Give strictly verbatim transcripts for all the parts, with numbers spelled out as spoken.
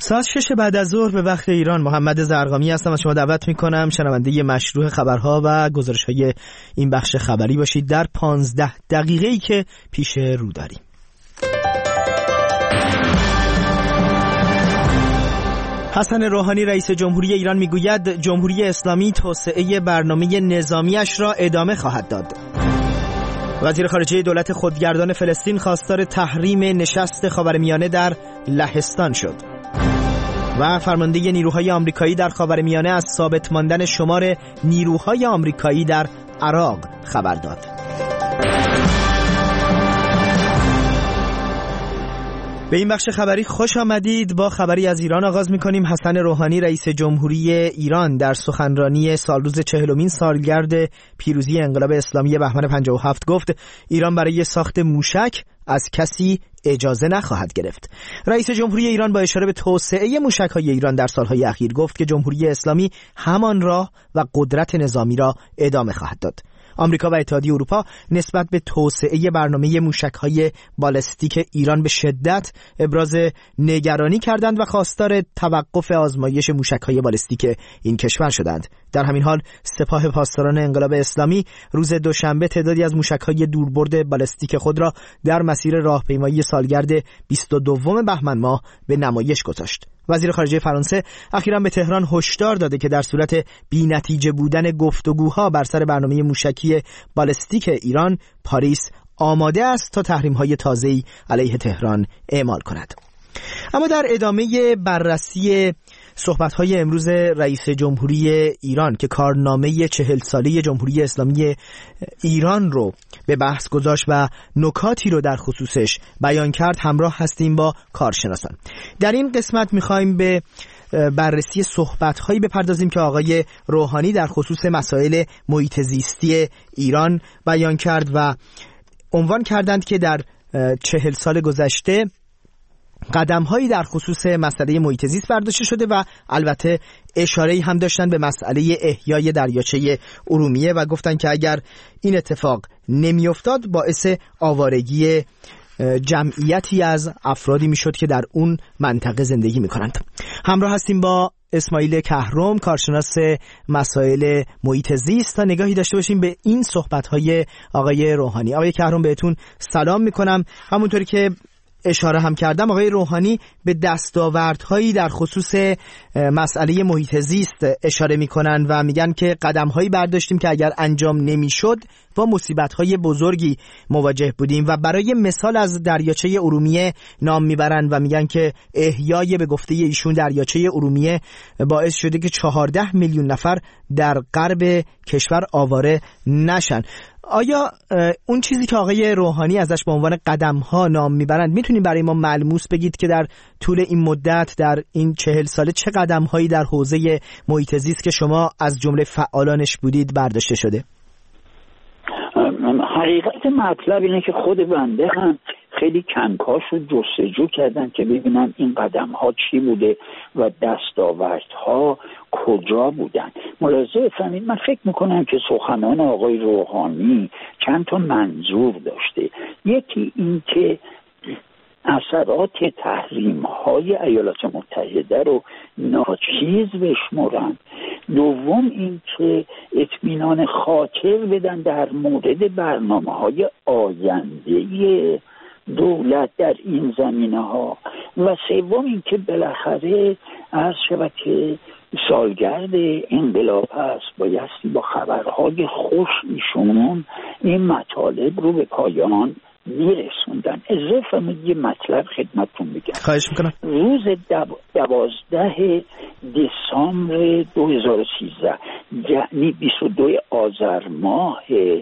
ساعت شش بعد از ظهر به وقت ایران. محمد زرقامی هستم و شما دعوت میکنم شنونده مشروع خبرها و گزارش‌های این بخش خبری باشید در پانزده دقیقه‌ای که پیش رو داریم. حسن روحانی رئیس جمهوری ایران میگوید جمهوری اسلامی توسعه برنامه نظامیش را ادامه خواهد داد. وزیر خارجه دولت خودگردان فلسطین خواستار تحریم نشست خاورمیانه در لهستان شد. و فرمانده نیروهای آمریکایی در خاورمیانه از ثابت ماندن شمار نیروهای آمریکایی در عراق خبر داد. به این بخش خبری خوش آمدید. با خبری از ایران آغاز می‌کنیم. حسن روحانی رئیس جمهوری ایران در سخنرانی سالروز چهلمین سالگرد پیروزی انقلاب اسلامی بهمن پنجاه و هفت گفت ایران برای ساخت موشک از کسی اجازه نخواهد گرفت. رئیس جمهوری ایران با اشاره به توسعه موشک‌های ایران در سالهای اخیر گفت که جمهوری اسلامی همان راه و قدرت نظامی را ادامه خواهد داد. آمریکا و اتحادیه اروپا نسبت به توسعه برنامه موشک‌های بالستیک ایران به شدت ابراز نگرانی کردند و خواستار توقف آزمایش موشک‌های بالستیک این کشور شدند. در همین حال سپاه پاسداران انقلاب اسلامی روز دوشنبه تعدادی از موشک‌های دوربرد بالستیک خود را در مسیر راهپیمایی سالگرد بیست و دوم بهمن ماه به نمایش گذاشت. وزیر خارجه فرانسه اخیراً به تهران هشدار داده که در صورت بی‌نتیجه بودن گفتگوها بر سر برنامه موشکی بالستیک ایران، پاریس آماده است تا تحریم‌های تازه‌ای علیه تهران اعمال کند. اما در ادامه بررسی صحبت‌های امروز رئیس جمهوری ایران که کارنامه چهل ساله جمهوری اسلامی ایران رو به بحث گذاشت و نکاتی رو در خصوصش بیان کرد، همراه هستیم با کارشناسان. در این قسمت می‌خوایم به بررسی صحبت‌هایی بپردازیم که آقای روحانی در خصوص مسائل محیط زیستی ایران بیان کرد و عنوان کردند که در چهل سال گذشته قدم‌هایی در خصوص مسئله محیط زیست برداشته شده و البته اشاره‌ای هم داشتن به مسئله احیای دریاچه ارومیه و گفتن که اگر این اتفاق نمی‌افتاد باعث آوارگی جمعیتی از افرادی میشد که در اون منطقه زندگی میکنند. همراه هستیم با اسماعیل کهرم، کارشناس مسائل محیط زیست، تا نگاهی داشته باشیم به این صحبت‌های آقای روحانی. آقای کهرم بهتون سلام میکنم. همونطوری که اشاره هم کردم آقای روحانی به دستاوردهایی در خصوص مسئله محیط زیست اشاره میکنن و میگن که قدم‌هایی برداشتیم که اگر انجام نمیشد با مصیبت‌های بزرگی مواجه بودیم و برای مثال از دریاچه ارومیه نام میبرن و میگن که احیای به گفته ایشون دریاچه ارومیه باعث شده که چهارده میلیون نفر در غرب کشور آواره نشن. آیا اون چیزی که آقای روحانی ازش به عنوان قدم‌ها نام میبرند میتونید برای ما ملموس بگید که در طول این مدت در این چهل ساله چه قدم‌هایی در حوزه محیط زیست که شما از جمله فعالانش بودید برداشته شده؟ حقیقت مطلب اینه که خود بنده هم خیلی کنکاش و جستجو کردن که ببینن این قدم ها چی بوده و دستاوردها کجا بودن. ملاحظه فرمایید، من فکر میکنم که سخنان آقای روحانی چند تا منظور داشته. یکی این که اثرات تحریم های ایالات متحده رو ناچیز بشمرند. دوم این که اطمینان خاطر بدن در مورد برنامه های آینده دولت در این زمینه ها. و سوم این که بالاخره عرض شود که سالگرد انقلاب هست، بایستی با خبرهای خوش ایشون این مطالب رو به پایان میرسوندن. اضافه یه مطلب خدمتتون بگم. خواهش میکنم. روز دوازده دسامبر دو هزار و سیزده یعنی بیست و دو آذر ماه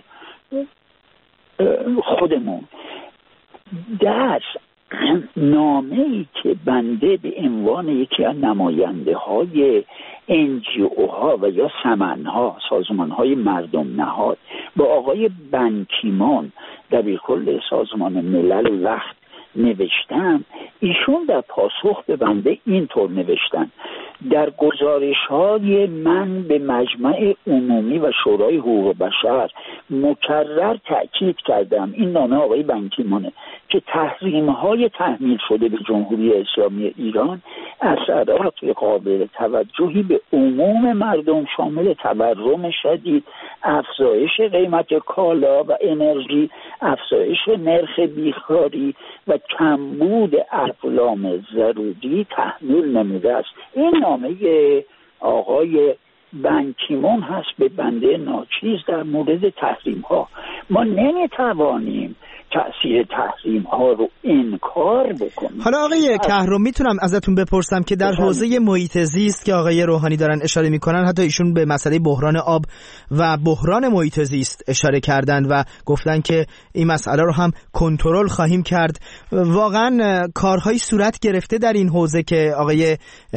خودمون در نامه‌ای که بنده به عنوان یکی از نماینده های ان جی او ها و یا سمن ها، سازمان های مردم نهاد، با آقای بن کی مون دبیرکل سازمان ملل وقت نوشتم، ایشون در پاسخ به بنده اینطور نوشتن: در گزارش های من به مجمع عمومی و شورای حقوق بشر مکرر تأکید کردم، این نامه آقای بن کی مونه، که تحریم‌های تحمیل شده به جمهوری اسلامی ایران اثرات قابل توجهی به عموم مردم شامل تورم شدید، افزایش قیمت کالا و انرژی، افزایش نرخ بیکاری و کمبود اقلام ضروری تحمیل نموده است. این نامه آقای بن کی مون هست به بنده ناچیز در مورد تحریم ها. ما نمیتوانیم تأثیر تحریم ها رو انکار بکنیم. حالا آقای کهرم میتونم ازتون بپرسم که در حوزه محیط زیست که آقای روحانی دارن اشاره میکنن، حتی ایشون به مسئله بحران آب و بحران محیط زیست اشاره کردن و گفتن که این مسئله رو هم کنترل خواهیم کرد. واقعا کارهای صورت گرفته در این حوزه که آقای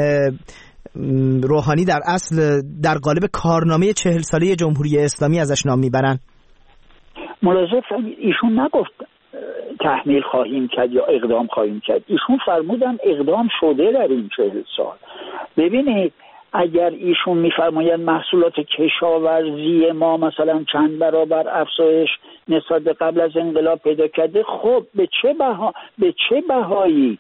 روحانی در اصل در قالب کارنامه چهل ساله جمهوری اسلامی ازش نام میبرن؟ ملاحظه فرمودید ایشون نگفت تحمیل خواهیم کرد یا اقدام خواهیم کرد، ایشون فرمودن اقدام شده در این چهل سال. ببینید اگر ایشون میفرمایند محصولات کشاورزی ما مثلا چند برابر افزایش نسبت به قبل از انقلاب پیدا کرده، خب به چه بها به چه بهایی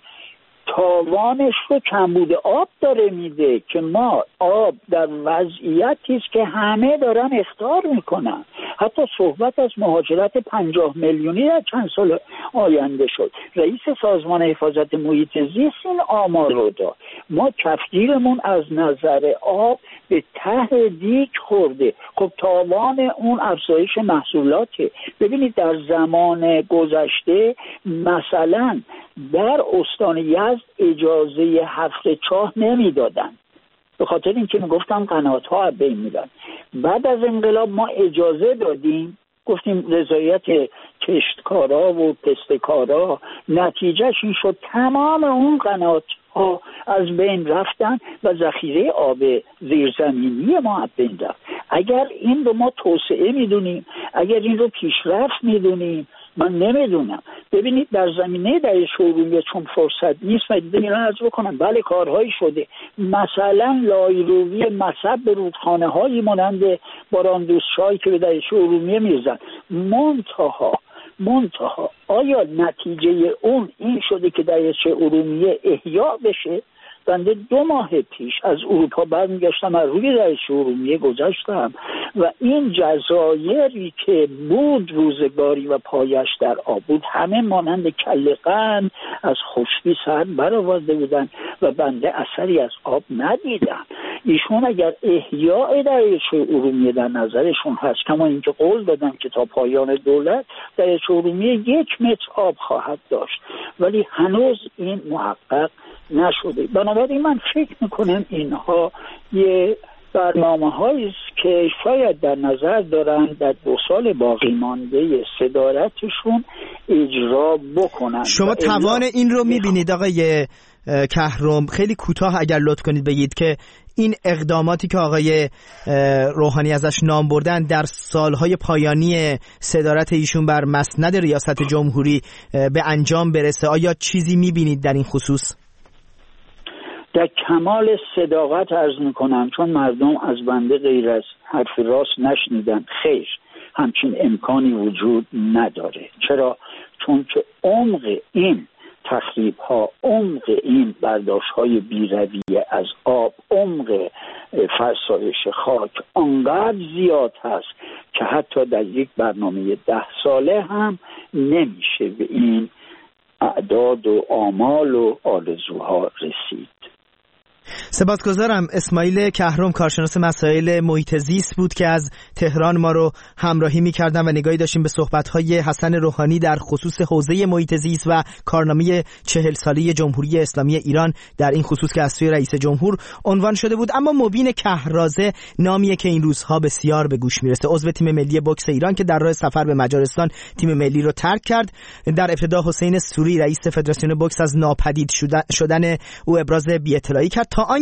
تاوانش رو کمبود آب داره میده که ما آب در وضعیتی است که همه دارن اخطار میکنن. حتی صحبت از مهاجرت پنجاه میلیونی در چند سال آینده شد. رئیس سازمان حفاظت محیط زیست این آمار رو داد. ما کفگیرمون از نظر آب به ته دیگ خورده. خب تاوان اون افزایش محصولاته. ببینید در زمان گذشته مثلا در استان یزد اجازه حفر چاه نمیدادن، به خاطر اینکه میگفتن قنات‌ها از بین میرن. بعد از انقلاب ما اجازه دادیم، گفتیم رضایت کشتکارا و پستکارا، نتیجهش این شد تمام اون قنات‌ها از بین رفتن و ذخیره آب زیرزمینی ما از بین رفت. اگر این رو ما توسعه میدونیم، اگر این رو پیشرفت میدونیم، من نمیدونم. ببینید در زمینه دریاچه ارومیه چون فرصت نیست مجید میران عرض بکنم بله کارهایی شده، مثلا لایروی مصب به رودخانه هایی مانند باراندوست‌شاهی که به دریاچه ارومیه میرزن. منتها منتها آیا نتیجه اون این شده که دریاچه ارومیه احیا بشه؟ بنده دو ماه پیش از اروپا برمیگشتم، از روی دریاچه ارومیه گذشتم و این جزایری که بود روزگاری و پایش در آب بود همه مانند کله قند از خشکی سر برآورده بودن و بنده اثری از آب ندیدم. ایشون اگر احیاء دریاچه ارومیه در نظرشون هست، کما اینکه قول دادن که تا پایان دولت دریاچه ارومیه یک متر آب خواهد داشت، ولی هنوز این محقق نشده. بنابراین من فکر میکنم اینها یه برنامه هایی است که شاید در نظر دارن در دو سال باقی مانده صدارتشون اجرا بکنن. شما توان این رو میبینید آقای کهرم؟ خیلی کوتاه اگر لطف کنید بگید که این اقداماتی که آقای روحانی ازش نام بردن در سالهای پایانی صدارت ایشون بر مسند ریاست جمهوری به انجام برسه، آیا چیزی میبینید در این خصوص؟ در کمال صداقت عرض میکنم، چون مردم از بنده غیر از حرف راست نشنیدن، خیر همچین امکانی وجود نداره. چرا؟ چون که عمق این تخریب ها، عمق این برداشت های بی‌رویه از آب، عمق فرسایش خاک انقدر زیاد هست که حتی در یک برنامه ده ساله هم نمیشه به این اعداد و آمال و آرزوها رسید. سپاسگزارم. اسماعیل کهرم، کارشناس مسائل محیط زیست بود که از تهران ما رو همراهی می‌کردن و نگاهی داشتیم به صحبت‌های حسن روحانی در خصوص حوزه محیط زیست و کارنامه چهل ساله جمهوری اسلامی ایران در این خصوص که از سوی رئیس جمهور عنوان شده بود. اما مبین کهرازه نامیه که این روزها بسیار به گوش میرسه، عضو تیم ملی بوکس ایران که در راه سفر به مجارستان تیم ملی رو ترک کرد. در ابتدا حسین سوری رئیس فدراسیون بوکس از ناپدید شدن او ابراز بی‌اطلاعی کرد، تا آنکه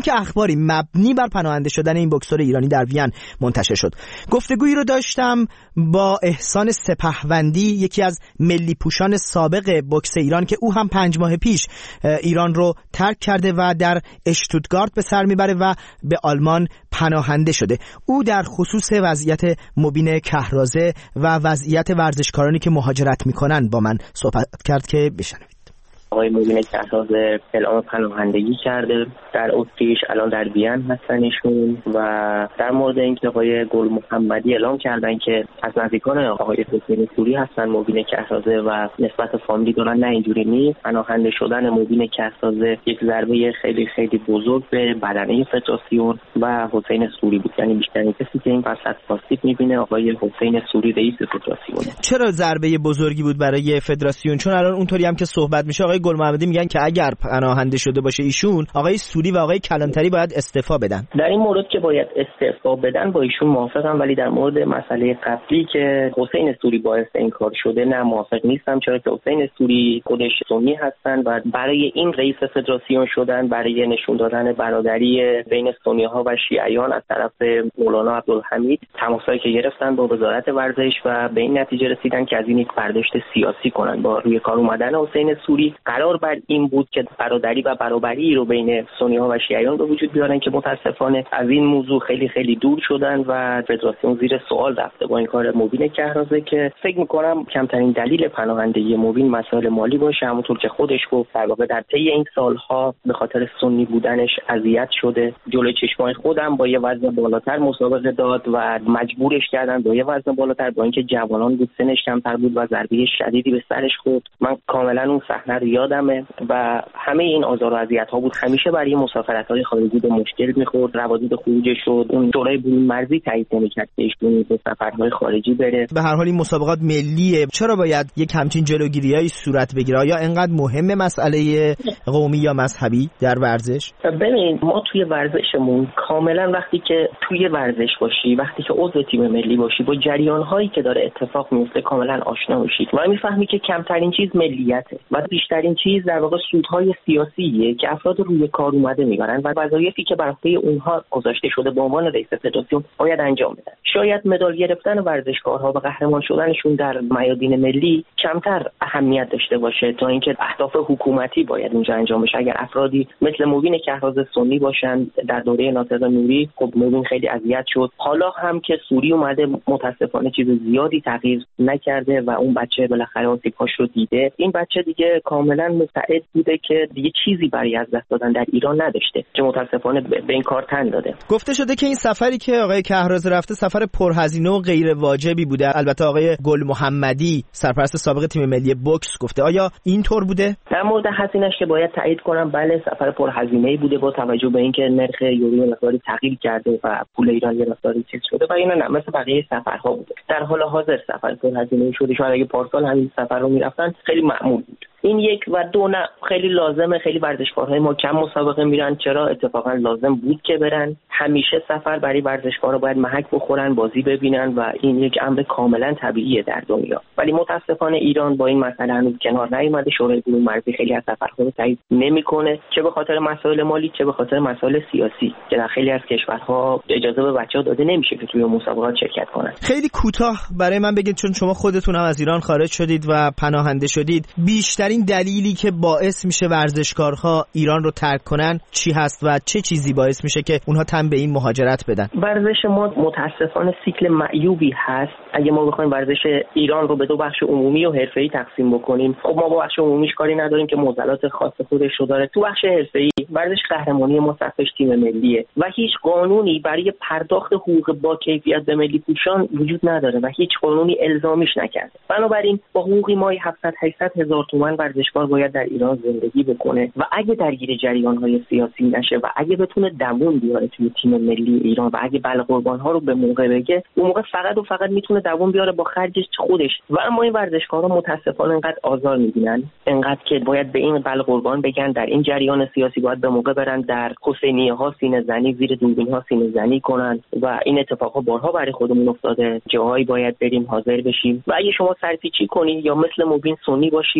که اخباری مبنی بر پناهنده شدن این بوکسور ایرانی در وین منتشر شد. گفتگویی رو داشتم با احسان سپهوندی، یکی از ملی پوشان سابق بوکس ایران که او هم پنج ماه پیش ایران رو ترک کرده و در اشتوتگارت به سر میبره و به آلمان پناهنده شده. او در خصوص وضعیت مبین کهرازه و وضعیت ورزشکارانی که مهاجرت میکنن با من صحبت کرد که بشنوید. آقای مبین کهرازه اعلام پناهندگی کرده در اتریش، الان در وین هستن ایشون. و در مورد اینکه آقای گل محمدی اعلام کردن که از نزدیکان آقای حسین سوری هستن مبین کهرازه و نسبت فامیلی دارن، نه اینجوری نیست. پناهنده شدن مبین کهرازه یک ضربه خیلی خیلی بزرگ به بدنه فدراسیون و حسین سوری بود، یعنی بیشترین کسی که این وسط آسیب میبینه آقای حسین سوری رئیس فدراسیون. چرا ضربه بزرگی بود برای فدراسیون؟ چون الان اونطوری هم که صحبت میشه آقای گل محمدی میگن که اگر پناهنده شده باشه ایشون، آقای سوری و آقای کلانتری باید استعفا بدن. در این مورد که باید استعفا بدن با ایشون موافقم، ولی در مورد مسئله قبلی که حسین سوری باعث این کار شده نه، موافق نیستم. چرا که حسین سوری خودش سنی هستن و برای این رئیس فدراسیون شدن، برای نشون دادن برادری بین سنی‌ها و شیعیان از طرف مولانا عبدالحمید، تماسایی که گرفتن با وزارت ورزش و به این نتیجه رسیدن که از این یک برداشت سیاسی کنن. با روی کار اومدن حسین سوری قرار بر این بود که برادری و برابری رو بین سنی‌ها و شیعیان به وجود بیارن که متاسفانه از این موضوع خیلی خیلی دور شدن و فدراسیون زیر سوال رفته با این کار مبین کهرازه که فکر می‌کنم کمترین دلیل پناهندگی مبین مسائل مالی باشه. همونطور که خودش گفت در واقع در طی این سالها به خاطر سنی بودنش اذیت شده. جلوی چشمای خودم با یه وزن بالاتر مسابقه داد و مجبورش کردن با یه وزن بالاتر، با اینکه جوانان بود، سنش کمتر بود و ضربه شدیدی به سرش خورد. من کاملا اون صحنه رو یادمه و همه این آزار و اذیت‌ها بود. همیشه برای مسافرت‌های خارجی به مشکل می‌خورد، روابط خروجش شد، اون شورای برون مرزی تایید نمی‌کرد که ایشون به سفرهای خارجی بره. به هر حال این مسابقات ملیه، چرا باید یک همچین جلوگیری‌هایی صورت بگیره؟ یا اینقدر مهمه مسئله قومی یا مذهبی در ورزش؟ ببین، ما توی ورزشمون کاملا وقتی که توی ورزش باشی، وقتی که عضو تیم ملی باشی، با جریان‌هایی که داره اتفاق میفته کاملا آشنا میشی و می‌فهمی که کمترین چیز ملیته و بیشترین چیز در واقع سودهای سیاسیه که افراد روی کار اومده میبرن و وظایفی که بر عهده اونها گذاشته شده به عنوان رئیس فدراسیون باید انجام بدن. شاید مدال گرفتن ورزشکارها و قهرمان شدنشون در میادین ملی کمتر اهمیت داشته باشه تا اینکه اهداف حکومتی باید اونجا انجام بشه. اگر افرادی مثل مبین کهرازه سنی باشن، در دوره ناصر نوری خب مبین خیلی اذیت شد، حالا هم که سوری اومده متاسفانه چیز زیادی تغییر نکرده و اون بچه بالاخره آسیب‌هاش رو دیده. این بچه دیگه کاملا مستعد بوده که دیگه چیزی برای از دست دادن در ایران نداشته که متاسفانه به این کار تن داده. گفته شده که این سفری که آقای کهرازه رفته سفر پرهزینه و غیر واجبی بوده. البته آقای گل محمدی سرپرست سابق تیم ملی بوکس گفته. آیا این طور بوده؟ در مورد هزینه‌اش که باید تایید کنم، بله سفر پرهزینه‌ای بوده با توجه به اینکه نرخ یورو مقداری تغییر کرده و پول ایران یه مقداری چیز شده و اینا، نه مثل بقیه سفرها بوده. در حال حاضر سفر پرهزینه‌ای شده. شاید اگه پارسال همین سفر رو میرفتن خیلی معمول بود. این یک و دو نه، خیلی لازمه. خیلی ورزشکارهای ما کم مسابقه میرن. چرا؟ اتفاقا لازم بود که برن. همیشه سفر برای ورزشکارا باید محک بخورن، بازی ببینن و این یک امر کاملا طبیعیه در دنیا. ولی متاسفانه ایران با این مسئله هنوز کنار نیامده. شورای برون مرزی خیلی از سفرها رو تایید نمیکنه، چه به خاطر مسائل مالی چه به خاطر مسائل سیاسی که در خیلی از کشورها اجازه به بچه‌ها داده نمیشه که توی مسابقات شرکت کنن. خیلی کوتاه برای من بگید، چون شما خودتون هم از ایران خارج شدید و پناهنده شدید، بیشتر این دلیلی که باعث میشه ورزشکارها ایران رو ترک کنن چی هست و چه چیزی باعث میشه که اونها تن به این مهاجرت بدن؟ ورزش ما متاسفانه سیکل معیوبی هست. اگه ما بخوایم ورزش ایران رو به دو بخش عمومی و حرفه‌ای تقسیم بکنیم، خب ما با بخش عمومیش کاری نداریم که معضلات خاص خودش رو داره. تو بخش حرفه‌ای ورزش قهرمانی ما صفش تیم ملیه و هیچ قانونی برای پرداخت حقوق با کیفیت به ملی پوشان وجود نداره و هیچ قانونی الزامیش نکرده. بنابراین با حقوقی ماهی هفتصد هشتصد هزار تومان ورزشکار باید در ایران زندگی بکنه و اگه درگیر جریان‌های سیاسی نشه و اگه بتونه دوام بیاره توی تیم ملی ایران و اگه بله قربان‌ها رو به موقع بگه، اون موقع فقط و فقط میتونه دوام بیاره با خرجش خودش. و اما این ورزشکارا متاسفانه انقدر آزار می‌بینن، انقدر که باید به این بله قربان بگن، در این جریان سیاسی باید به موقع برن در حسینیه‌ها سینه زنی، زیر دوربین‌ها سینه زنی کنن و این اتفاقا بارها برای خودمون افتاده. جاهایی باید بریم حاضر بشیم و اگه شما سرپیچی کنی یا مثل مبین سنی باشی و در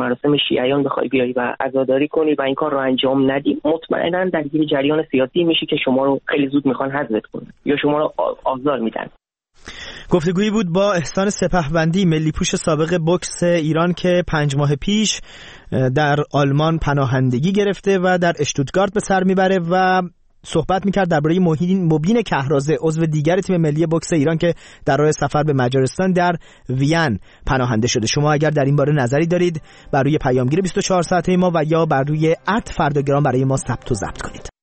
مراسم شیعیان بخوای بیای و عزاداری کنی و این کار رو انجام ندی، مطمئنا درگیر جریان سیاسی میشی که شما رو خیلی زود میخوان حذف کنن یا شما رو آزار میدن. گفتگویی بود با احسان سپهبندی، ملی پوش سابق بوکس ایران که پنج ماه پیش در آلمان پناهندگی گرفته و در اشتوتگارت به سر میبره و صحبت میکرد درباره مبین کهرازه، عضو دیگر تیم ملی بوکس ایران که در راه سفر به مجارستان در وین پناهنده شده. شما اگر در این باره نظری دارید بر روی پیامگیر بیست و چهار ساعته ما و یا بر روی ات فرداگرام برای ما ثبت و ضبط کنید.